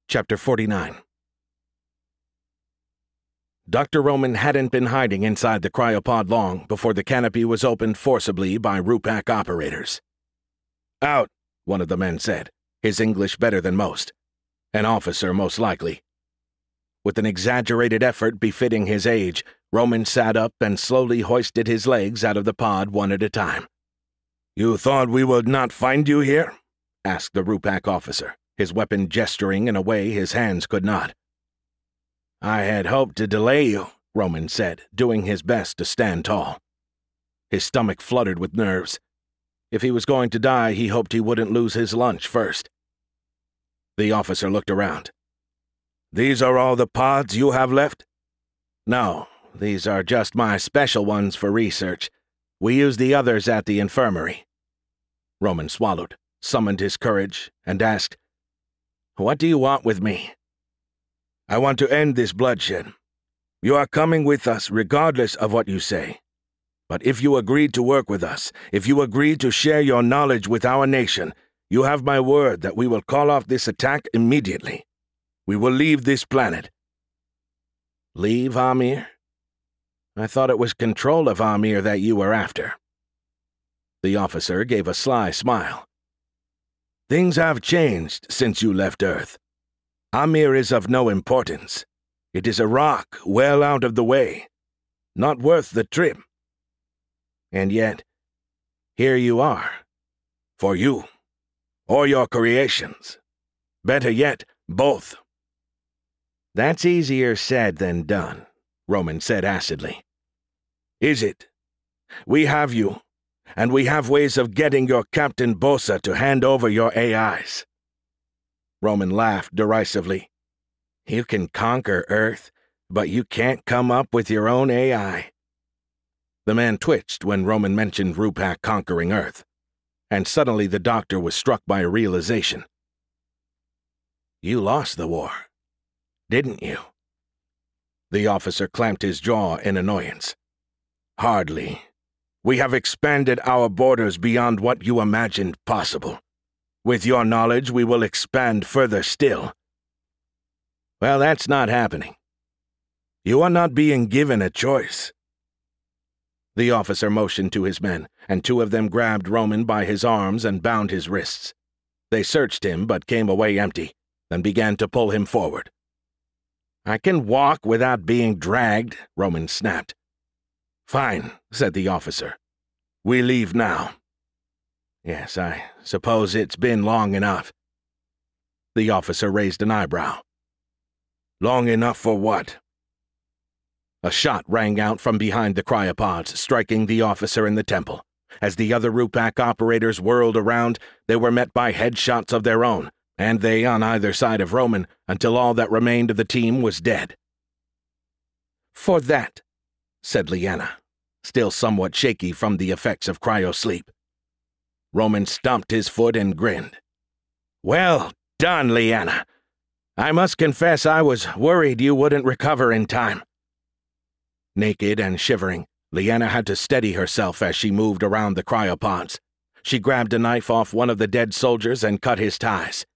Chapter 49. Dr. Roman hadn't been hiding inside the cryopod long before the canopy was opened forcibly by Rupak operators. "Out," one of the men said, his English better than most. An officer, most likely. With an exaggerated effort befitting his age, Roman sat up and slowly hoisted his legs out of the pod one at a time. "You thought we would not find you here?" asked the Rupak officer, his weapon gesturing in a way his hands could not. "I had hoped to delay you," Roman said, doing his best to stand tall. His stomach fluttered with nerves. If he was going to die, he hoped he wouldn't lose his lunch first. The officer looked around. "These are all the pods you have left?" "No, these are just my special ones for research. We use the others at the infirmary." Roman swallowed, summoned his courage, and asked, "What do you want with me?" "I want to end this bloodshed. You are coming with us regardless of what you say. But if you agree to work with us, if you agree to share your knowledge with our nation, you have my word that we will call off this attack immediately. We will leave this planet." "Leave Amir? I thought it was control of Amir that you were after." The officer gave a sly smile. "Things have changed since you left Earth. Amir is of no importance. It is a rock well out of the way. Not worth the trip. And yet, here you are. For you. Or your creations. Better yet, both." "That's easier said than done," Roman said acidly. "Is it? We have you, and we have ways of getting your Captain Bosa to hand over your AIs. Roman laughed derisively. "You can conquer Earth, but you can't come up with your own AI." The man twitched when Roman mentioned Rupak conquering Earth, and suddenly the doctor was struck by a realization. "You lost the war, didn't you?" The officer clamped his jaw in annoyance. "Hardly. We have expanded our borders beyond what you imagined possible. With your knowledge, we will expand further still." "Well, that's not happening." "You are not being given a choice." The officer motioned to his men, and two of them grabbed Roman by his arms and bound his wrists. They searched him but came away empty, then began to pull him forward. "I can walk without being dragged," Roman snapped. "Fine," said the officer. "We leave now." "Yes, I suppose it's been long enough." The officer raised an eyebrow. "Long enough for what?" A shot rang out from behind the cryopods, striking the officer in the temple. As the other Rupak operators whirled around, they were met by headshots of their own, and they on either side of Roman, until all that remained of the team was dead. "For that," said Liana, still somewhat shaky from the effects of cryosleep. Roman stomped his foot and grinned. "Well done, Liana. I must confess I was worried you wouldn't recover in time." Naked and shivering, Liana had to steady herself as she moved around the cryopods. She grabbed a knife off one of the dead soldiers and cut his ties.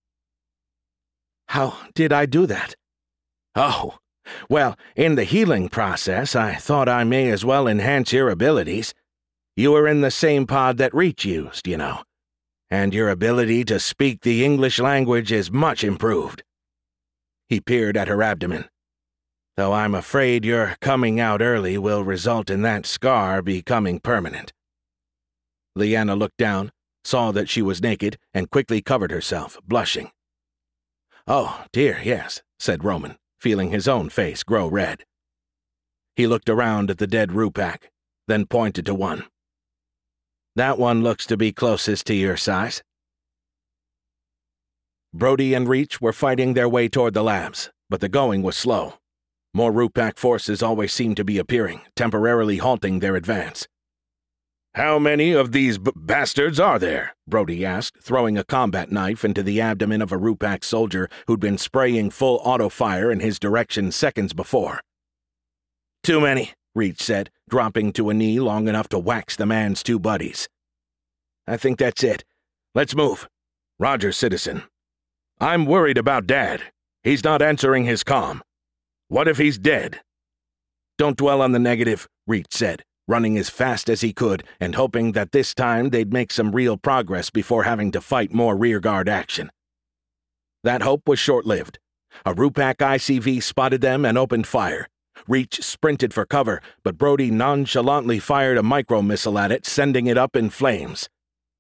"How did I do that?" "Oh, well, in the healing process, I thought I may as well enhance your abilities. You were in the same pod that Reach used, you know, and your ability to speak the English language is much improved." He peered at her abdomen. "Though I'm afraid your coming out early will result in that scar becoming permanent." Liana looked down, saw that she was naked, and quickly covered herself, blushing. "Oh, dear, yes," said Roman, feeling his own face grow red. He looked around at the dead Rupak, then pointed to one. "That one looks to be closest to your size." Brody and Reach were fighting their way toward the labs, but the going was slow. More Rupak forces always seemed to be appearing, temporarily halting their advance. "How many of these bastards are there?" Brody asked, throwing a combat knife into the abdomen of a Rupak soldier who'd been spraying full auto-fire in his direction seconds before. "Too many," Reach said, dropping to a knee long enough to wax the man's two buddies. "I think that's it. Let's move." "Roger, citizen." "I'm worried about Dad." He's not answering his comm. What if he's dead? Don't dwell on the negative, Reach said, running as fast as he could and hoping that this time they'd make some real progress before having to fight more rearguard action. That hope was short-lived. A Rupak ICV spotted them and opened fire. Reach sprinted for cover, but Brody nonchalantly fired a micro-missile at it, sending it up in flames.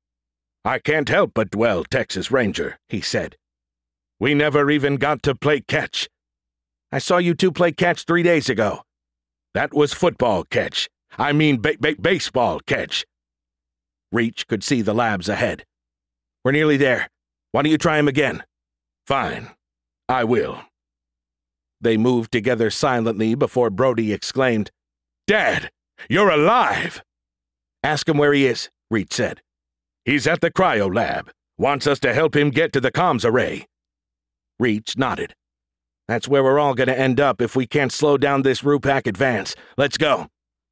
"I can't help but dwell, Texas Ranger," he said. "We never even got to play catch." "I saw you two play catch 3 days ago." "That was football catch. I mean baseball catch." Reach could see the labs ahead. "We're nearly there. Why don't you try him again?" "Fine. I will." They moved together silently before Brody exclaimed, "Dad, you're alive!" "Ask him where he is," Reach said. "He's at the cryo lab. Wants us to help him get to the comms array." Reach nodded. "That's where we're all going to end up if we can't slow down this Rupak advance. Let's go."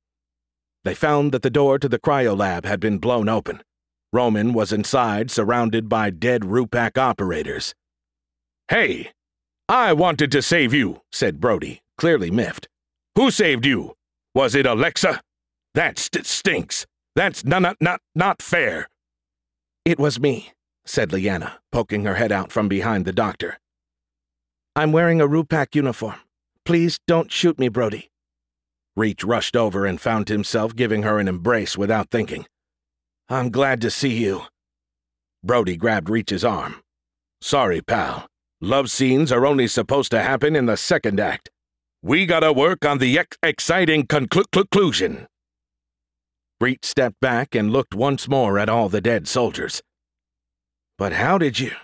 They found that the door to the cryo lab had been blown open. Roman was inside, surrounded by dead Rupak operators. "Hey, I wanted to save you," said Brody, clearly miffed. "Who saved you? Was it Alexa? That stinks. That's not fair." "It was me," said Liana, poking her head out from behind the doctor. "I'm wearing a Rupak uniform. Please don't shoot me, Brody." Reach rushed over and found himself giving her an embrace without thinking. "I'm glad to see you." Brody grabbed Reach's arm. "Sorry, pal. Love scenes are only supposed to happen in the second act. We gotta work on the exciting conclusion." Reach stepped back and looked once more at all the dead soldiers. "But how did you—"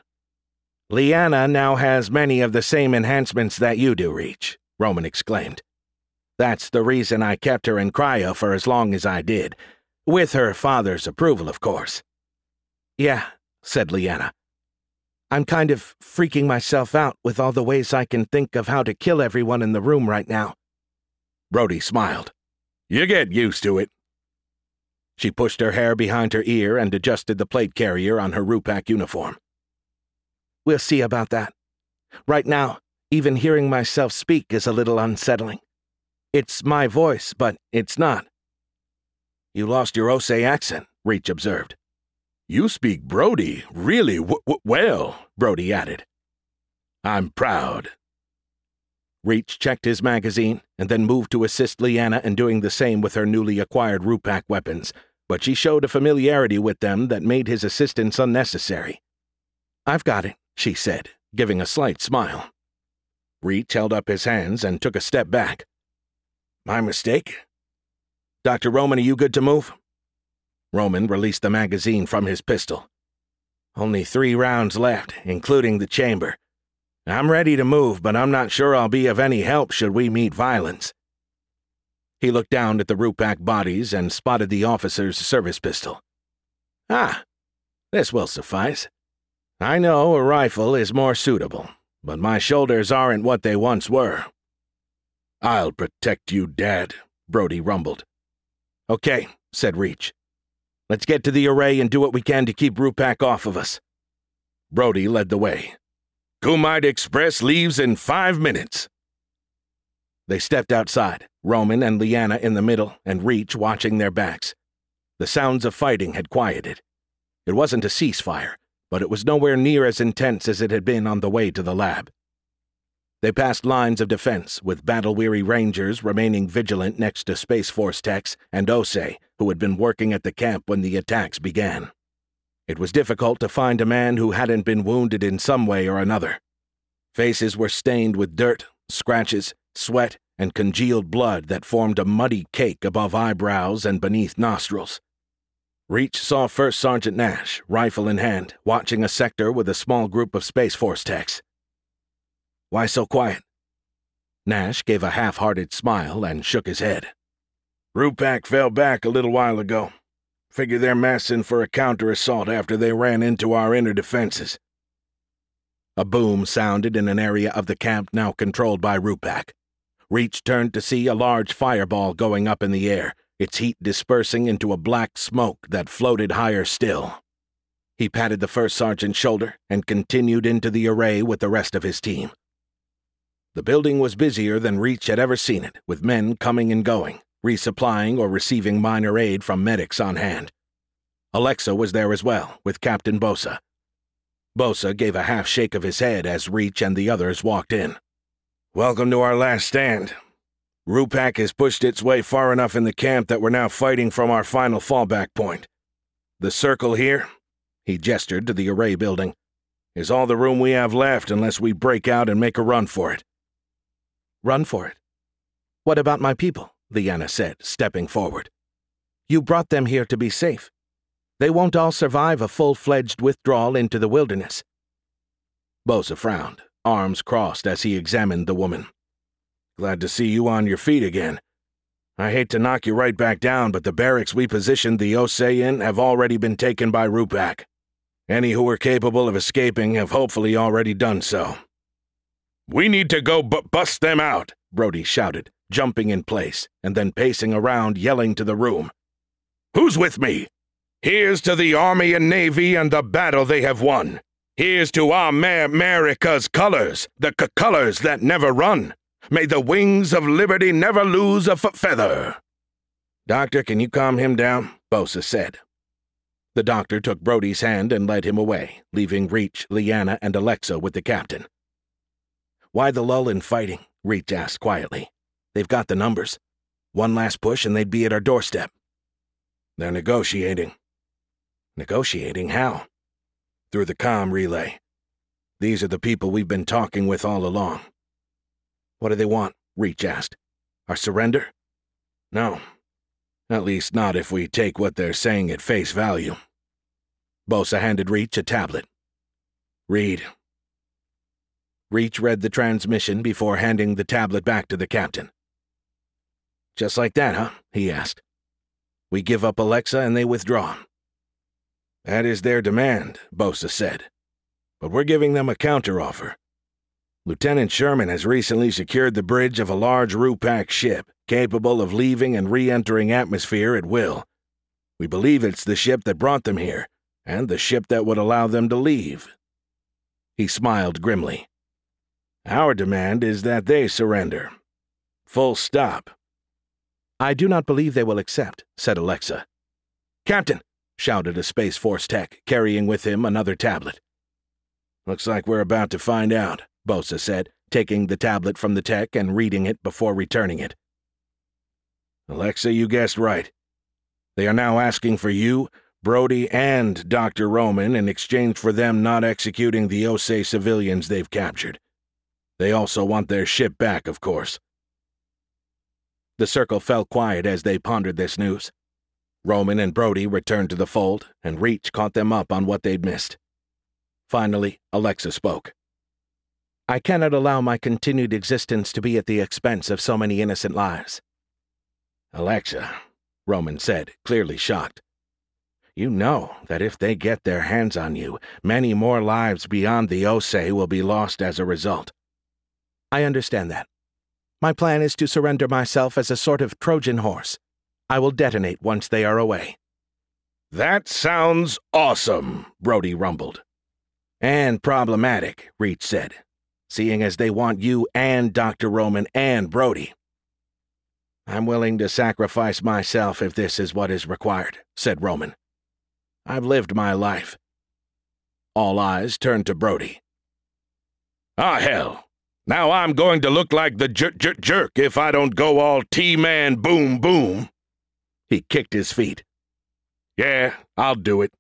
"Liana now has many of the same enhancements that you do, Reach," Roman exclaimed. "That's the reason I kept her in cryo for as long as I did. With her father's approval, of course." "Yeah," said Liana. "I'm kind of freaking myself out with all the ways I can think of how to kill everyone in the room right now." Brody smiled. "You get used to it." She pushed her hair behind her ear and adjusted the plate carrier on her Rupak uniform. "We'll see about that. Right now, even hearing myself speak is a little unsettling. It's my voice, but it's not." "You lost your Osei accent," Reach observed. "You speak Brody really well," Brody added. "I'm proud." Reach checked his magazine and then moved to assist Liana in doing the same with her newly acquired Rupak weapons, but she showed a familiarity with them that made his assistance unnecessary. "I've got it," she said, giving a slight smile. Reach held up his hands and took a step back. "My mistake? Dr. Roman, are you good to move?" Roman released the magazine from his pistol. "Only 3 rounds left, including the chamber. I'm ready to move, but I'm not sure I'll be of any help should we meet violence." He looked down at the Rupak bodies and spotted the officer's service pistol. "Ah, this will suffice. I know a rifle is more suitable, but my shoulders aren't what they once were." "I'll protect you, Dad," Brody rumbled. "Okay," said Reach. "Let's get to the array and do what we can to keep Rupak off of us." Brody led the way. "Kumite Express leaves in 5 minutes." They stepped outside, Roman and Liana in the middle and Reach watching their backs. The sounds of fighting had quieted. It wasn't a ceasefire, but it was nowhere near as intense as it had been on the way to the lab. They passed lines of defense, with battle-weary Rangers remaining vigilant next to Space Force techs and Osei, who had been working at the camp when the attacks began. It was difficult to find a man who hadn't been wounded in some way or another. Faces were stained with dirt, scratches, sweat, and congealed blood that formed a muddy cake above eyebrows and beneath nostrils. Reach saw First Sergeant Nash, rifle in hand, watching a sector with a small group of Space Force techs. "Why so quiet?" Nash gave a half-hearted smile and shook his head. "Rupak fell back a little while ago. Figure they're massing for a counter-assault after they ran into our inner defenses." A boom sounded in an area of the camp now controlled by Rupak. Reach turned to see a large fireball going up in the air, its heat dispersing into a black smoke that floated higher still. He patted the first sergeant's shoulder and continued into the array with the rest of his team. The building was busier than Reach had ever seen it, with men coming and going, resupplying or receiving minor aid from medics on hand. Alexa was there as well, with Captain Bosa. Bosa gave a half shake of his head as Reach and the others walked in. "Welcome to our last stand. Rupak has pushed its way far enough in the camp that we're now fighting from our final fallback point. The circle here," he gestured to the array building, "is all the room we have left unless we break out and make a run for it." "Run for it? What about my people?" Lyanna said, stepping forward. "You brought them here to be safe. They won't all survive a full-fledged withdrawal into the wilderness." Bosa frowned, arms crossed as he examined the woman. "Glad to see you on your feet again. I hate to knock you right back down, but the barracks we positioned the Osei in have already been taken by Rupak. Any who are capable of escaping have hopefully already done so." "We need to go bust them out," Brody shouted, jumping in place, and then pacing around, yelling to the room. "Who's with me? Here's to the Army and Navy and the battle they have won. Here's to our America's colors, the colors that never run. May the wings of liberty never lose a feather." "Doctor, can you calm him down?" Bosa said. The doctor took Brody's hand and led him away, leaving Reach, Lyanna, and Alexa with the captain. "Why the lull in fighting?" Reach asked quietly. "They've got the numbers. One last push and they'd be at our doorstep." "They're negotiating." "Negotiating? How?" "Through the comm relay. These are the people we've been talking with all along." "What do they want?" Reach asked. "Our surrender?" "No. At least not if we take what they're saying at face value." Bosa handed Reach a tablet. "Read." Reach read the transmission before handing the tablet back to the captain. "Just like that, huh?" he asked. "We give up Alexa and they withdraw." "That is their demand," Bosa said. "But we're giving them a counteroffer. Lieutenant Sherman has recently secured the bridge of a large Rupak ship, capable of leaving and re-entering atmosphere at will. We believe it's the ship that brought them here, and the ship that would allow them to leave." He smiled grimly. "Our demand is that they surrender. Full stop." "I do not believe they will accept," said Alexa. "Captain!" shouted a Space Force tech, carrying with him another tablet. "Looks like we're about to find out," Bosa said, taking the tablet from the tech and reading it before returning it. "Alexa, you guessed right. They are now asking for you, Brody, and Dr. Roman in exchange for them not executing the Osei civilians they've captured. They also want their ship back, of course." The circle fell quiet as they pondered this news. Roman and Brody returned to the fold, and Reach caught them up on what they'd missed. Finally, Alexa spoke. "I cannot allow my continued existence to be at the expense of so many innocent lives." "Alexa," Roman said, clearly shocked. "You know that if they get their hands on you, many more lives beyond the Osei will be lost as a result." "I understand that. My plan is to surrender myself as a sort of Trojan horse. I will detonate once they are away." "That sounds awesome," Brody rumbled. "And problematic," Reach said, "seeing as they want you and Dr. Roman and Brody." "I'm willing to sacrifice myself if this is what is required," said Roman. "I've lived my life." All eyes turned to Brody. "Ah, hell. Now I'm going to look like the jerk if I don't go all T-Man boom boom." He kicked his feet. "Yeah, I'll do it."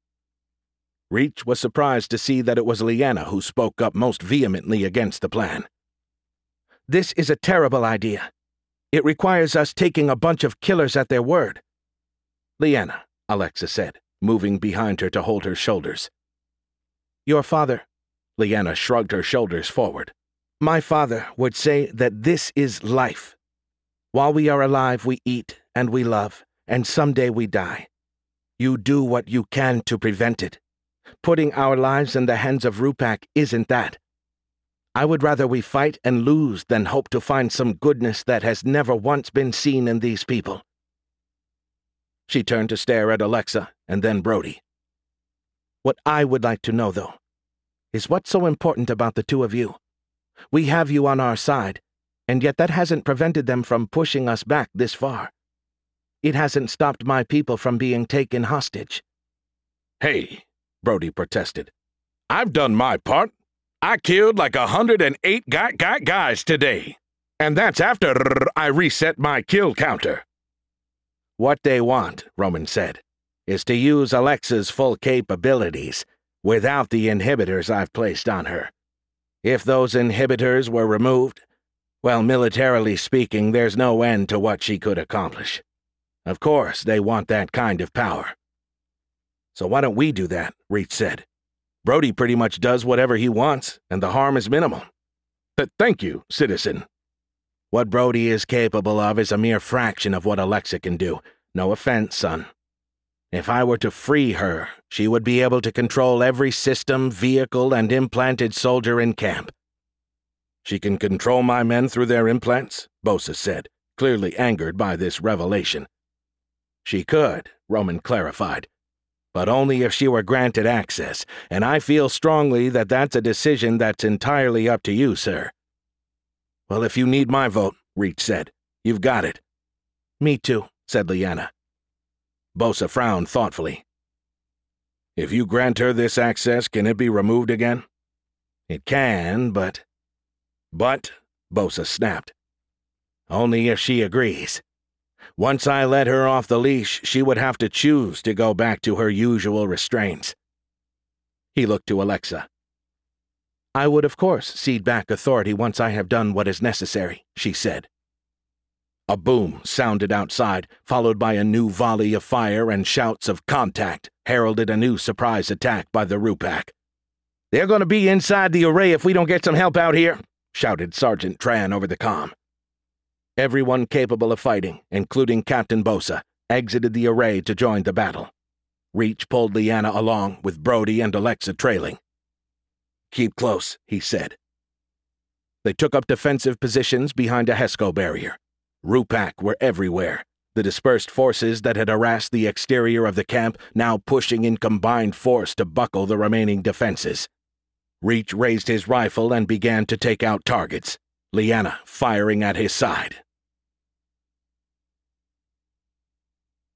Reach was surprised to see that it was Lyanna who spoke up most vehemently against the plan. "This is a terrible idea. It requires us taking a bunch of killers at their word." "Lyanna," Alexa said, moving behind her to hold her shoulders. "Your father," Lyanna shrugged her shoulders forward. "My father would say that this is life. While we are alive, we eat and we love, and someday we die. You do what you can to prevent it. Putting our lives in the hands of Rupak isn't that. I would rather we fight and lose than hope to find some goodness that has never once been seen in these people." She turned to stare at Alexa and then Brody. "What I would like to know, though, is what's so important about the two of you? We have you on our side, and yet that hasn't prevented them from pushing us back this far. It hasn't stopped my people from being taken hostage." "Hey," Brody protested. "I've done my part. I killed like 108 guys today. And that's after I reset my kill counter." "What they want," Roman said, "is to use Alexa's full capabilities without the inhibitors I've placed on her. If those inhibitors were removed, well, militarily speaking, there's no end to what she could accomplish. Of course, they want that kind of power." "So why don't we do that?" Reach said. "Brody pretty much does whatever he wants, and the harm is minimal." Thank you, citizen." "What Brody is capable of is a mere fraction of what Alexa can do. No offense, son. If I were to free her, she would be able to control every system, vehicle, and implanted soldier in camp." "She can control my men through their implants?" Bosa said, clearly angered by this revelation. "She could," Roman clarified, "but only if she were granted access, and I feel strongly that that's a decision that's entirely up to you, sir." "Well, if you need my vote," Reach said, "you've got it." "Me too," said Lyanna. Bosa frowned thoughtfully. "If you grant her this access, can it be removed again?" "It can, but—" "But?" Bosa snapped. "Only if she agrees. Once I let her off the leash, she would have to choose to go back to her usual restraints." He looked to Alexa. "I would, of course, cede back authority once I have done what is necessary," she said. A boom sounded outside, followed by a new volley of fire, and shouts of "contact" heralded a new surprise attack by the Rupak. "They're going to be inside the array if we don't get some help out here," shouted Sergeant Tran over the comm. Everyone capable of fighting, including Captain Bosa, exited the array to join the battle. Reach pulled Lyanna along, with Brody and Alexa trailing. "Keep close," he said. They took up defensive positions behind a HESCO barrier. Rupak were everywhere, the dispersed forces that had harassed the exterior of the camp now pushing in combined force to buckle the remaining defenses. Reach raised his rifle and began to take out targets, Lyanna firing at his side.